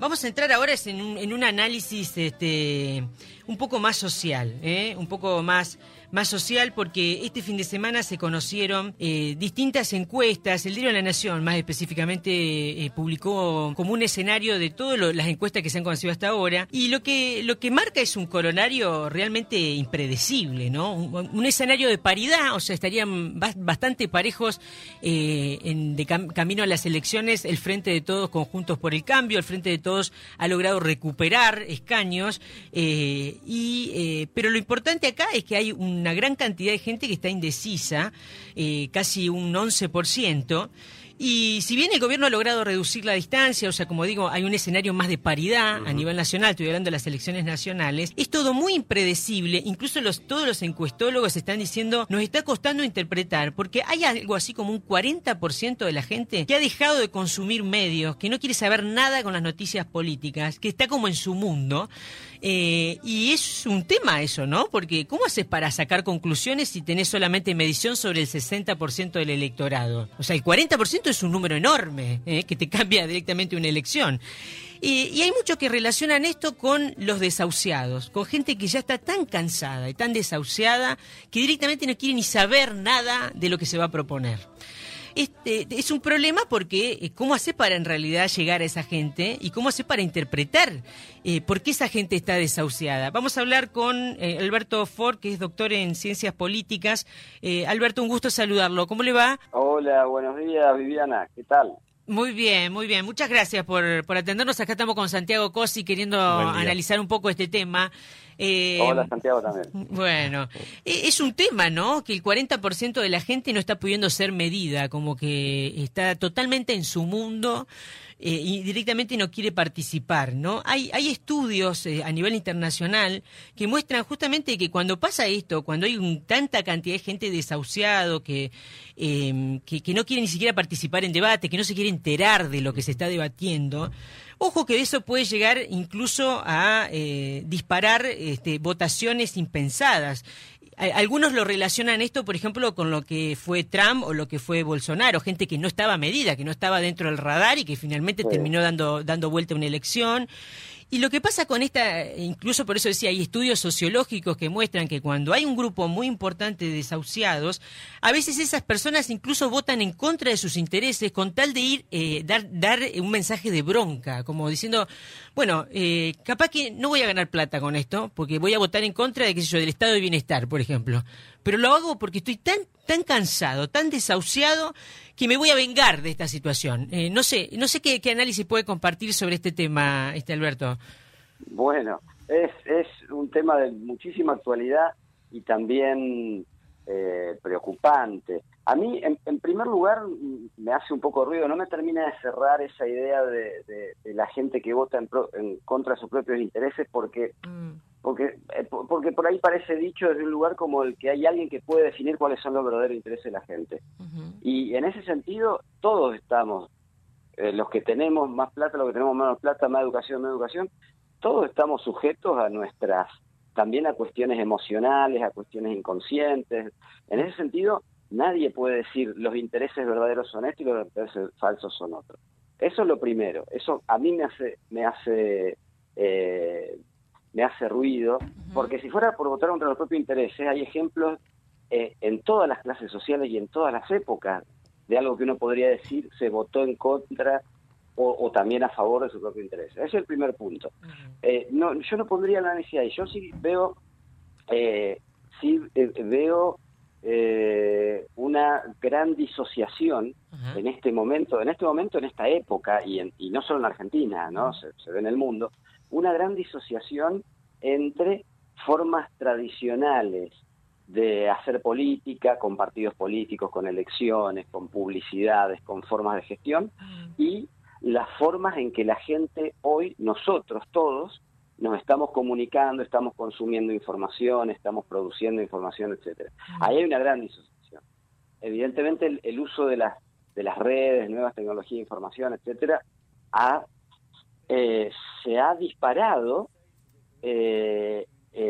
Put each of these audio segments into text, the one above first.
vamos a entrar ahora en un análisis un poco más social, un poco más social, porque este fin de semana se conocieron distintas encuestas. El Diario de la Nación, más específicamente, publicó como un escenario de todas las encuestas que se han conocido hasta ahora, y lo que marca es un coronario realmente impredecible, ¿no? Un escenario de paridad, o sea, estarían bastante parejos camino a las elecciones. El Frente de Todos, Juntos por el Cambio, el Frente de Todos ha logrado recuperar escaños, pero lo importante acá es que hay una gran cantidad de gente que está indecisa, casi un 11%, y si bien el gobierno ha logrado reducir la distancia, o sea, como digo, hay un escenario más de paridad a nivel nacional, estoy hablando de las elecciones nacionales, es todo muy impredecible. Incluso todos los encuestólogos están diciendo, nos está costando interpretar, porque hay algo así como un 40% de la gente que ha dejado de consumir medios, que no quiere saber nada con las noticias políticas, que está como en su mundo. Y es un tema eso, ¿no? Porque ¿cómo haces para sacar conclusiones si tenés solamente medición sobre el 60% del electorado? O sea, el 40% es un número enorme, que te cambia directamente una elección. Y hay muchos que relacionan esto con los desahuciados, con gente que ya está tan cansada y tan desahuciada que directamente no quiere ni saber nada de lo que se va a proponer. Es un problema porque ¿cómo hace para en realidad llegar a esa gente? ¿Y cómo hace para interpretar por qué esa gente está desahuciada? Vamos a hablar con Alberto Ford, que es doctor en Ciencias Políticas. Alberto, un gusto saludarlo. ¿Cómo le va? Hola, buenos días, Viviana. ¿Qué tal? Muy bien, muy bien. Muchas gracias por atendernos. Acá estamos con Santiago Cosi queriendo analizar un poco este tema. Hola, Santiago también. Bueno, es un tema, ¿no? Que el 40% de la gente no está pudiendo ser medida, como que está totalmente en su mundo y directamente no quiere participar, ¿no? Hay estudios a nivel internacional que muestran justamente que cuando pasa esto, cuando hay tanta cantidad de gente desahuciado que no quiere ni siquiera participar en debate, que no se quiere enterar de lo que se está debatiendo, ojo que eso puede llegar incluso a disparar votaciones impensadas. Algunos lo relacionan esto, por ejemplo, con lo que fue Trump o lo que fue Bolsonaro, gente que no estaba medida, que no estaba dentro del radar y que finalmente terminó dando vuelta a una elección. Y lo que pasa con incluso por eso decía, hay estudios sociológicos que muestran que cuando hay un grupo muy importante de desahuciados, a veces esas personas incluso votan en contra de sus intereses con tal de dar un mensaje de bronca, como diciendo, bueno, capaz que no voy a ganar plata con esto, porque voy a votar en contra de, qué sé yo, del estado de bienestar, por ejemplo, pero lo hago porque estoy tan cansado, tan desahuciado, que me voy a vengar de esta situación. No sé qué análisis puede compartir sobre este tema, Alberto. Bueno, es un tema de muchísima actualidad y también preocupante. A mí, en primer lugar, me hace un poco ruido, no me termina de cerrar esa idea de la gente que vota en contra de sus propios intereses, porque por ahí parece dicho desde un lugar como el que hay alguien que puede definir cuáles son los verdaderos intereses de la gente. Y en ese sentido, todos estamos, los que tenemos más plata, los que tenemos menos plata, más educación, todos estamos sujetos también a cuestiones emocionales, a cuestiones inconscientes. En ese sentido, nadie puede decir los intereses verdaderos son estos y los intereses falsos son otros. Eso es lo primero. Eso a mí me hace ruido, porque si fuera por votar contra los propios intereses, hay ejemplos en todas las clases sociales y en todas las épocas de algo que uno podría decir se votó en contra o también a favor de su propio interés. Ese es el primer punto. Yo no pondría la necesidad, y yo sí veo una gran disociación en este momento, en esta época, y no solo en Argentina, ¿no? Se ve en el mundo, una gran disociación entre formas tradicionales de hacer política, con partidos políticos, con elecciones, con publicidades, con formas de gestión, y las formas en que la gente hoy, nosotros todos, nos estamos comunicando, estamos consumiendo información, estamos produciendo información, etcétera. Ahí hay una gran disociación. Evidentemente el uso de las redes, nuevas tecnologías de información, etcétera, se ha disparado, se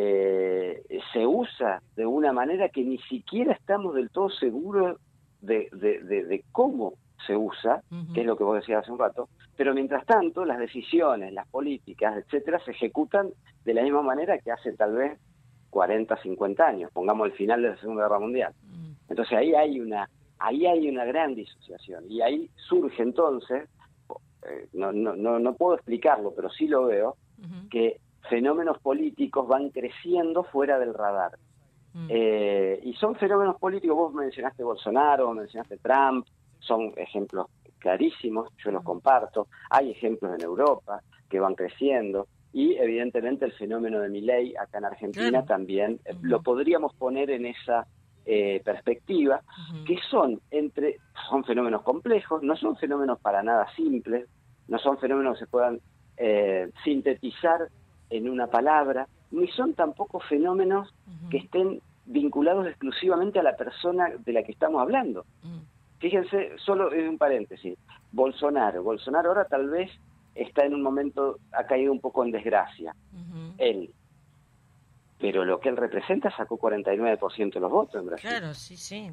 usa de una manera que ni siquiera estamos del todo seguros de cómo se usa, que es lo que vos decías hace un rato, pero mientras tanto las decisiones, las políticas, etcétera, se ejecutan de la misma manera que hace tal vez 40, 50 años, pongamos el final de la Segunda Guerra Mundial. Entonces ahí hay una gran disociación, y ahí surge entonces, no puedo explicarlo, pero sí lo veo, que fenómenos políticos van creciendo fuera del radar. Y son fenómenos políticos, vos mencionaste Bolsonaro, mencionaste Trump, son ejemplos clarísimos, yo los comparto, hay ejemplos en Europa que van creciendo, y evidentemente el fenómeno de Milei acá en Argentina también lo podríamos poner en esa perspectiva, que son fenómenos complejos, no son fenómenos para nada simples, no son fenómenos que se puedan sintetizar en una palabra, ni son tampoco fenómenos que estén vinculados exclusivamente a la persona de la que estamos hablando. Fíjense, solo en un paréntesis, Bolsonaro ahora tal vez está en un momento, ha caído un poco en desgracia, él, pero lo que él representa sacó 49% de los votos en Brasil. Claro, sí.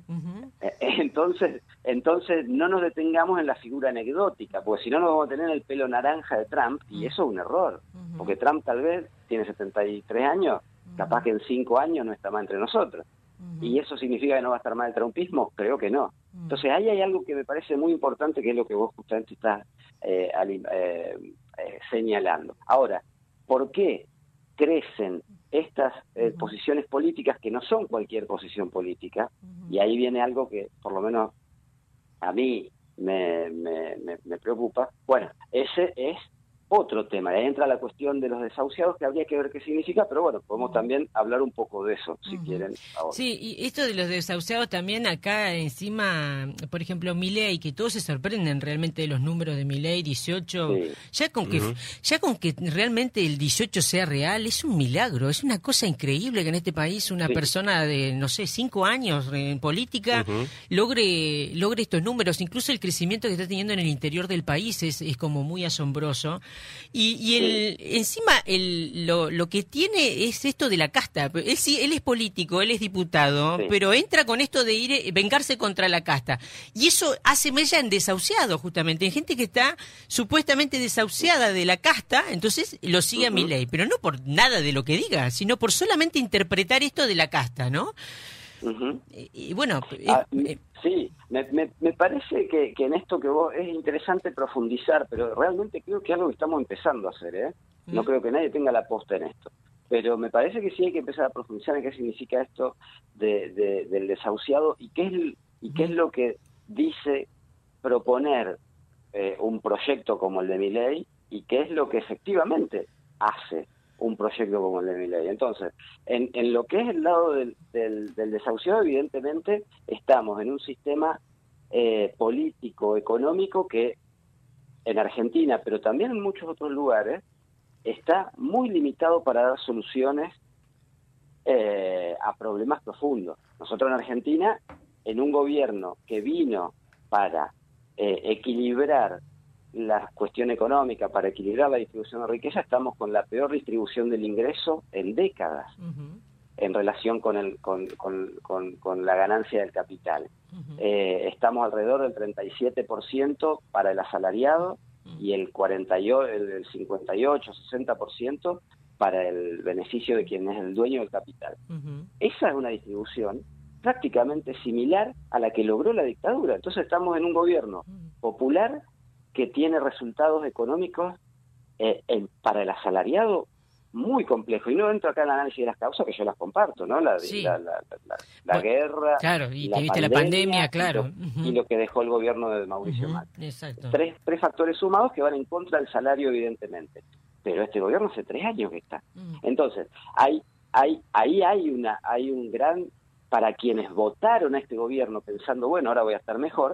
Entonces no nos detengamos en la figura anecdótica, porque si no nos vamos a tener el pelo naranja de Trump, y eso es un error, porque Trump tal vez tiene 73 años, capaz que en 5 años no está más entre nosotros. ¿Y eso significa que no va a estar más el trumpismo? Creo que no. Entonces ahí hay algo que me parece muy importante, que es lo que vos justamente estás señalando. Ahora, ¿por qué crecen estas posiciones políticas que no son cualquier posición política? Y ahí viene algo que por lo menos a mí me preocupa. Bueno, ese es otro tema. Ahí entra la cuestión de los desahuciados, que habría que ver qué significa, pero bueno, podemos también hablar un poco de eso, si quieren, ahora. Sí, y esto de los desahuciados también acá encima, por ejemplo, Milei, que todos se sorprenden realmente de los números de Milei, 18, ya con que realmente el 18 sea real, es un milagro, es una cosa increíble que en este país una persona de, no sé, 5 años en política logre estos números. Incluso el crecimiento que está teniendo en el interior del país es como muy asombroso. Y encima lo que tiene es esto de la casta. Él es político, él es diputado, pero entra con esto de vengarse contra la casta. Y eso hace mella en desahuciados, justamente, en gente que está supuestamente desahuciada de la casta, entonces lo sigue a Milei, pero no por nada de lo que diga, sino por solamente interpretar esto de la casta, ¿no? Y bueno... sí, me parece que en esto que vos es interesante profundizar, pero realmente creo que es algo que estamos empezando a hacer, ¿eh? No creo que nadie tenga la posta en esto, pero me parece que sí hay que empezar a profundizar en qué significa esto del desahuciado y qué es lo que dice proponer un proyecto como el de Milei, y qué es lo que efectivamente hace un proyecto como el de Milei. Entonces, en lo que es el lado del desahuciado, evidentemente estamos en un sistema político, económico, que en Argentina, pero también en muchos otros lugares, está muy limitado para dar soluciones a problemas profundos. Nosotros en Argentina, en un gobierno que vino para equilibrar la cuestión económica, para equilibrar la distribución de riqueza, estamos con la peor distribución del ingreso en décadas en relación con la ganancia del capital. Estamos alrededor del 37% para el asalariado y el 58, 60% para el beneficio de quien es el dueño del capital. Esa es una distribución prácticamente similar a la que logró la dictadura. Entonces estamos en un gobierno popular que tiene resultados económicos para el asalariado muy complejo. Y no entro acá en el análisis de las causas, que yo las comparto, ¿no? La guerra, claro, y la pandemia, claro. Y lo que dejó el gobierno de Mauricio Macri. Exacto. Tres factores sumados que van en contra del salario, evidentemente. Pero este gobierno hace 3 años que está. Entonces, ahí hay un gran... Para quienes votaron a este gobierno pensando, bueno, ahora voy a estar mejor...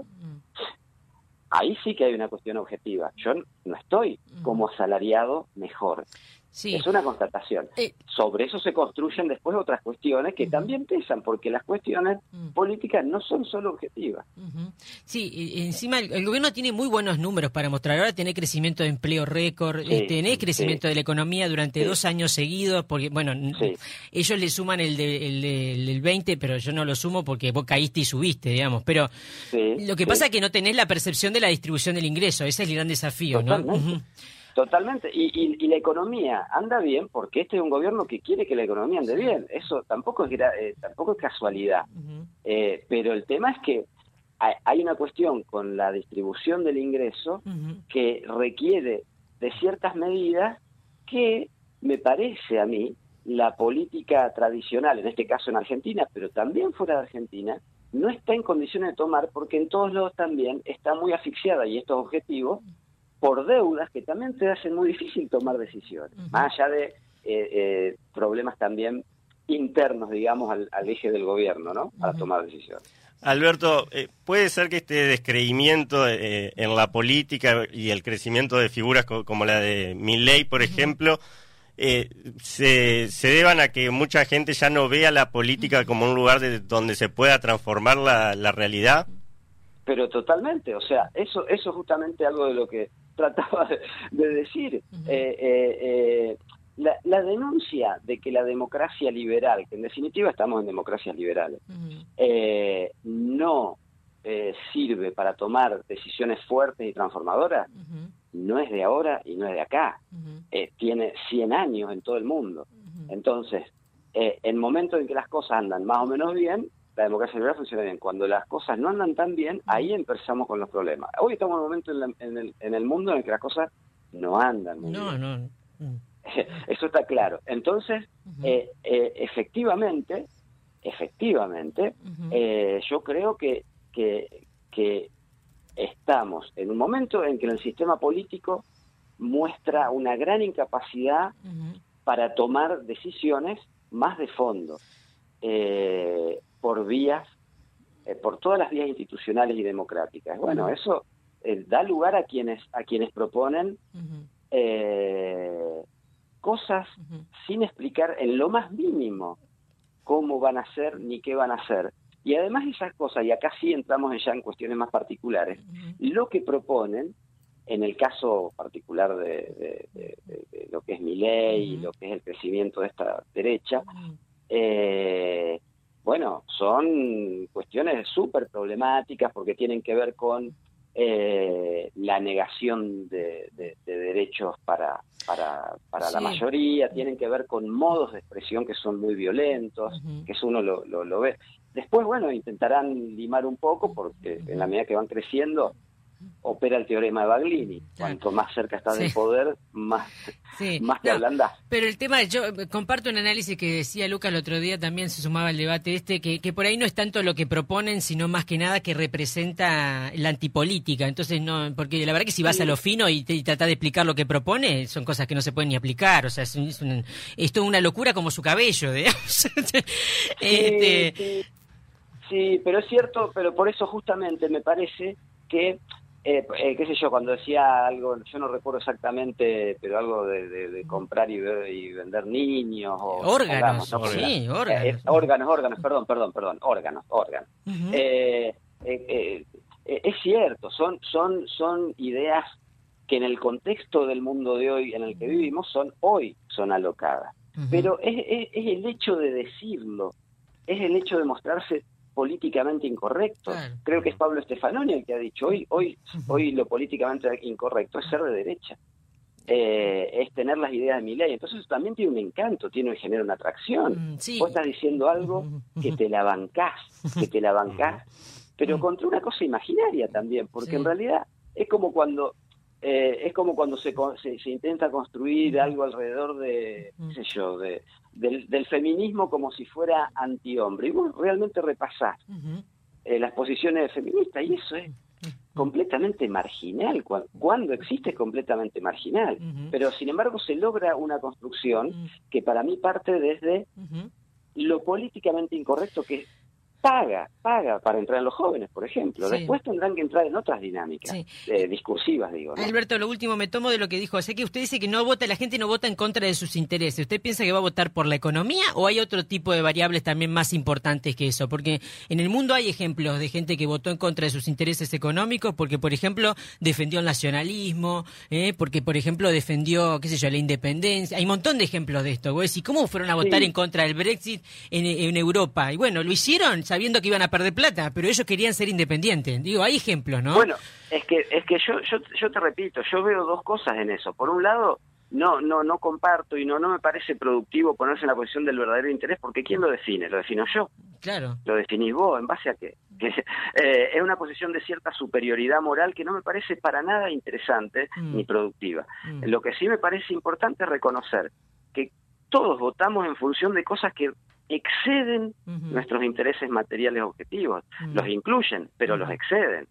Ahí sí que hay una cuestión objetiva. Yo no estoy como asalariado mejor. Sí. Es una constatación. Sobre eso se construyen después otras cuestiones que también pesan, porque las cuestiones políticas no son solo objetivas. Sí, encima el gobierno tiene muy buenos números para mostrar. Ahora tiene crecimiento de empleo récord, tiene crecimiento de la economía durante 2 años seguidos, porque, bueno, ellos le suman el del 20, pero yo no lo sumo porque vos caíste y subiste, digamos. Pero lo que pasa es que no tenés la percepción de la distribución del ingreso. Ese es el gran desafío, Totalmente. ¿no? Totalmente, y la economía anda bien porque este es un gobierno que quiere que la economía ande bien, eso tampoco es casualidad, pero el tema es que hay una cuestión con la distribución del ingreso que requiere de ciertas medidas que me parece a mí la política tradicional, en este caso en Argentina, pero también fuera de Argentina, no está en condiciones de tomar porque en todos lados también está muy asfixiada y estos objetivos por deudas que también te hacen muy difícil tomar decisiones, más allá de problemas también internos, digamos, al eje del gobierno, ¿no? Para tomar decisiones. Alberto, ¿puede ser que este descreimiento en la política y el crecimiento de figuras como la de Milei, por ejemplo, se deban a que mucha gente ya no vea la política como un lugar donde se pueda transformar la realidad? Pero totalmente, o sea, eso es justamente algo de lo que trataba de decir. La denuncia de que la democracia liberal, que en definitiva estamos en democracias liberales, no sirve para tomar decisiones fuertes y transformadoras, no es de ahora y no es de acá. Tiene 100 años en todo el mundo. Entonces, en momentos en que las cosas andan más o menos bien, la democracia liberal funciona bien. Cuando las cosas no andan tan bien, ahí empezamos con los problemas. Hoy estamos en un momento en el mundo en el que las cosas no andan muy bien. Eso está claro. Entonces, efectivamente, yo creo que estamos en un momento en que el sistema político muestra una gran incapacidad para tomar decisiones más de fondo. Por todas las vías institucionales y democráticas. Bueno, eso da lugar a quienes proponen cosas sin explicar en lo más mínimo cómo van a ser ni qué van a hacer. Y además esas cosas, y acá sí entramos ya en cuestiones más particulares, lo que proponen, en el caso particular de lo que es Milei y lo que es el crecimiento de esta derecha, bueno, son cuestiones súper problemáticas porque tienen que ver con la negación de derechos para la mayoría, tienen que ver con modos de expresión que son muy violentos, que eso uno lo ve. Después, bueno, intentarán limar un poco porque en la medida que van creciendo opera el teorema de Baglini. Cuanto más cerca estás del poder, más te ablandás. Pero el tema, yo comparto un análisis que decía Lucas el otro día, también se sumaba al debate que por ahí no es tanto lo que proponen, sino más que nada que representa la antipolítica. Entonces, no, porque la verdad que si vas a lo fino y tratás de explicar lo que propone, son cosas que no se pueden ni aplicar. O sea, es toda una locura como su cabello, digamos. Sí, pero es cierto, pero por eso justamente me parece que qué sé yo, cuando decía algo, yo no recuerdo exactamente, pero algo de comprar y vender niños o órganos, órganos, perdón, es cierto, son ideas que en el contexto del mundo de hoy en el que vivimos son alocadas, pero es el hecho de decirlo, es el hecho de mostrarse políticamente incorrecto. Claro. Creo que es Pablo Stefanoni el que ha dicho hoy lo políticamente incorrecto es ser de derecha, es tener las ideas de Milei. Entonces eso también tiene un encanto, genera una atracción. Vos estás diciendo algo que te la bancás, pero contra una cosa imaginaria también, porque en realidad es como cuando se intenta construir algo alrededor de, qué sé yo, del feminismo como si fuera antihombre. Y vos realmente repasás las posiciones feministas y eso es completamente marginal. Cuando existe es completamente marginal. Pero sin embargo se logra una construcción que para mí parte desde lo políticamente incorrecto que paga para entrar en los jóvenes, por ejemplo. Sí. Después tendrán que entrar en otras dinámicas, Sí. discursivas, digo, ¿no? Alberto, lo último, me tomo de lo que dijo. Sé que usted dice que la gente no vota en contra de sus intereses. ¿Usted piensa que va a votar por la economía o hay otro tipo de variables también más importantes que eso? Porque en el mundo hay ejemplos de gente que votó en contra de sus intereses económicos porque, por ejemplo, defendió el nacionalismo, porque, por ejemplo, defendió, qué sé yo, la independencia. Hay un montón de ejemplos de esto. ¿Y cómo fueron a votar en contra del Brexit en Europa? Y bueno, lo hicieron sabiendo que iban a perder plata, pero ellos querían ser independientes. Digo, hay ejemplos, ¿no? Bueno, es que yo te repito, yo veo dos cosas en eso. Por un lado, no comparto y no me parece productivo ponerse en la posición del verdadero interés, porque ¿quién lo define? Lo defino yo. Claro. ¿Lo definís vos? ¿En base a qué? Es una posición de cierta superioridad moral que no me parece para nada interesante ni productiva. Lo que sí me parece importante es reconocer que todos votamos en función de cosas que exceden nuestros intereses materiales objetivos. Los incluyen, pero los exceden.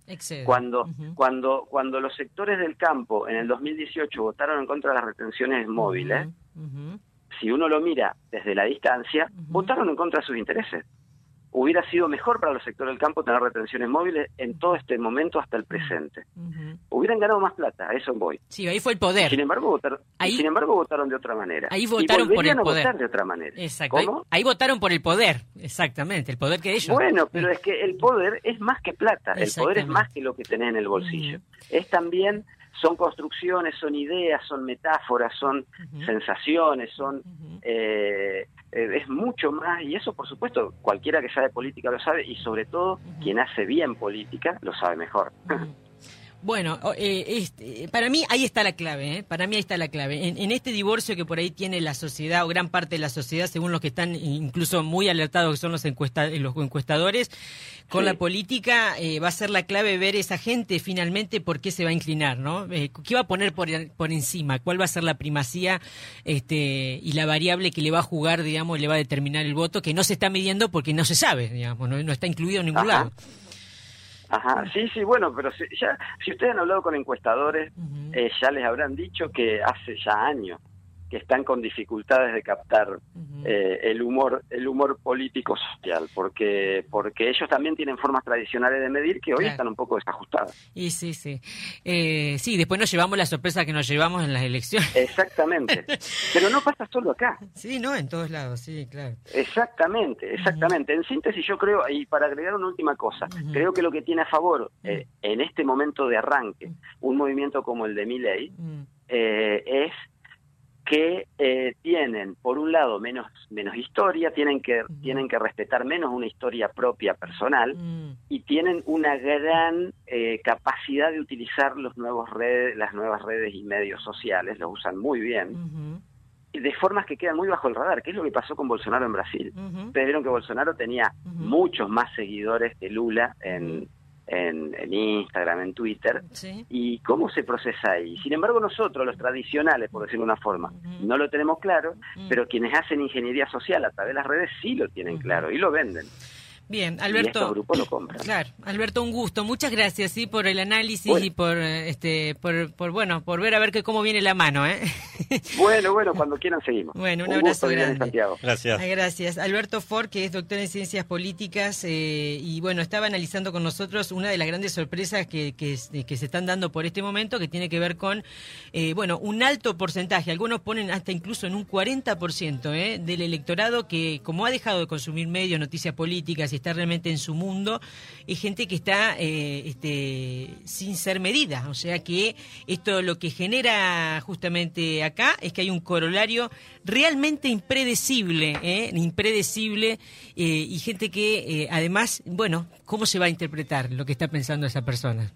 Cuando los sectores del campo en el 2018 votaron en contra de las retenciones móviles, si uno lo mira desde la distancia, votaron en contra de sus intereses. Hubiera sido mejor para los sectores del campo tener retenciones móviles en todo este momento hasta el presente. Hubieran ganado más plata, a eso voy. Sí, ahí fue el poder. Sin embargo, votaron de otra manera. Ahí votaron por el poder. Votar de otra manera. Exacto. ¿Cómo? Ahí votaron por el poder, exactamente, el poder que ellos. Bueno, pero es que el poder es más que plata, el poder es más que lo que tenés en el bolsillo. Es también, son construcciones, son ideas, son metáforas, son sensaciones, son... es mucho más, y eso por supuesto cualquiera que sabe política lo sabe, y sobre todo quien hace bien política lo sabe mejor. Bueno, para mí ahí está la clave, Para mí ahí está la clave. En este divorcio que por ahí tiene la sociedad, o gran parte de la sociedad, según los que están incluso muy alertados, que son los encuestadores, con la política, va a ser la clave ver esa gente finalmente por qué se va a inclinar, ¿no? ¿Qué va a poner por encima? ¿Cuál va a ser la primacía y la variable que le va a jugar, digamos, le va a determinar el voto, que no se está midiendo porque no se sabe, digamos, no está incluido en ningún lado? Ajá, sí, bueno, pero si ustedes han hablado con encuestadores, ya les habrán dicho que hace ya años que están con dificultades de captar el humor político social, porque ellos también tienen formas tradicionales de medir que hoy están un poco desajustadas. Y sí. Sí, después nos llevamos la sorpresa que nos llevamos en las elecciones. Exactamente. Pero no pasa solo acá. Sí, no, en todos lados, sí, claro. Exactamente. En síntesis, yo creo, y para agregar una última cosa, creo que lo que tiene a favor en este momento de arranque un movimiento como el de Milei es que tienen, por un lado, menos historia, tienen que respetar menos una historia propia personal, y tienen una gran capacidad de utilizar las nuevas redes y medios sociales, los usan muy bien, y de formas que quedan muy bajo el radar, que es lo que pasó con Bolsonaro en Brasil. Ustedes vieron que Bolsonaro tenía muchos más seguidores que Lula en Instagram, en Twitter, y cómo se procesa ahí. Sin embargo, nosotros, los tradicionales, por decirlo de una forma, no lo tenemos claro, pero quienes hacen ingeniería social a través de las redes sí lo tienen claro y lo venden. Bien, Alberto. Y estos grupos lo compran. Claro, Alberto, un gusto. Muchas gracias, por el análisis y por ver a ver cómo viene la mano, Bueno, cuando quieran seguimos. Bueno, un abrazo grande. Santiago. Gracias. Gracias. Alberto Ford, que es doctor en Ciencias Políticas, y bueno, estaba analizando con nosotros una de las grandes sorpresas que se están dando por este momento, que tiene que ver con, un alto porcentaje, algunos ponen hasta incluso en un 40%, del electorado que, como ha dejado de consumir medios, noticias políticas, está realmente en su mundo, es gente que está sin ser medida. O sea que esto lo que genera justamente acá es que hay un corolario realmente impredecible, y gente que además, ¿cómo se va a interpretar lo que está pensando esa persona?